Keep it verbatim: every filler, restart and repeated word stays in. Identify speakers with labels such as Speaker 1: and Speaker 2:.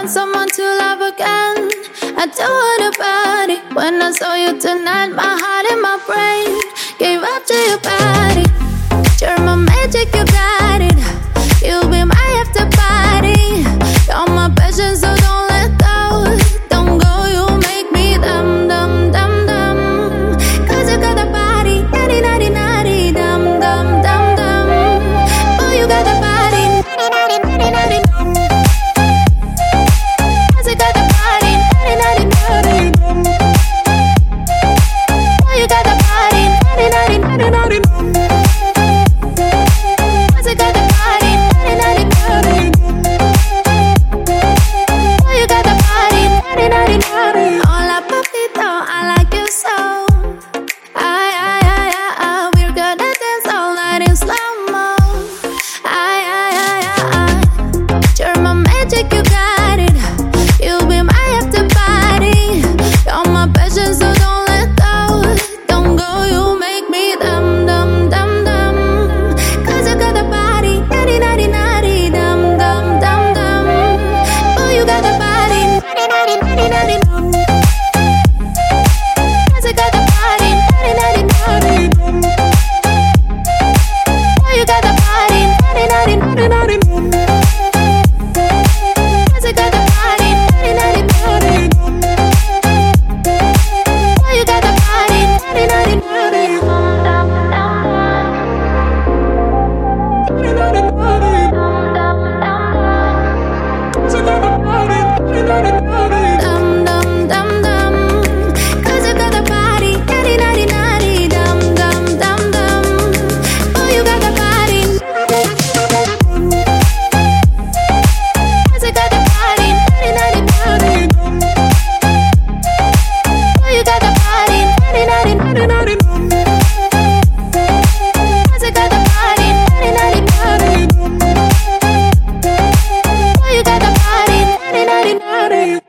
Speaker 1: found someone to love again. I do it about it. When I saw you tonight, my heart and my brain gave up to your body. You're my magic, you got it. You'll be my after party. You're my passion, so don't let go. Don't go, you make me dum dum dum dum. Cause you got the body, naughty naughty naughty, dum dum dum dum. Oh, you got the body, naughty naughty naughty dum. Cause you got the body, naughty naughty naughty dum. Oh, you got the body, naughty naughty naughty naughty dum. Cause you got the body, naughty naughty naughty. Oh, you got the body, naughty naughty naughty. Hola papito, I like you so. Ay ay ay ay ay, we're gonna dance all night in slow mo. Ay ay ay ay ay, you're my magic, you got it. You'll be my after party. You're my passion, so don't let go. Don't go, you make me dum dum dum dum. Cause you got the body, naughty naughty naughty, dum dum dum dum. Oh, you got the body, naughty naughty naughty naughty dum. Cause you got the body, naughty naughty naughty dum. Oh, you got the body, naughty naughty naughty naughty dum. Cause you got the body, naughty naughty naughty dum. Oh, you got the body, naughty naughty naughty dum. Naughty naughty naughty dum. Cause you got the body, naughty naughty naughty dum dum dum dum. Cause you got the body, naughty naughty naughty dum dum dum dum. Oh, you got the body, cause you got the body, naughty naughty naughty dum. Oh, you got the body, naughty naughty naughty naughty dum. Cause you got the body, naughty naughty naughty dum. Oh, you got the body, naughty naughty naughty.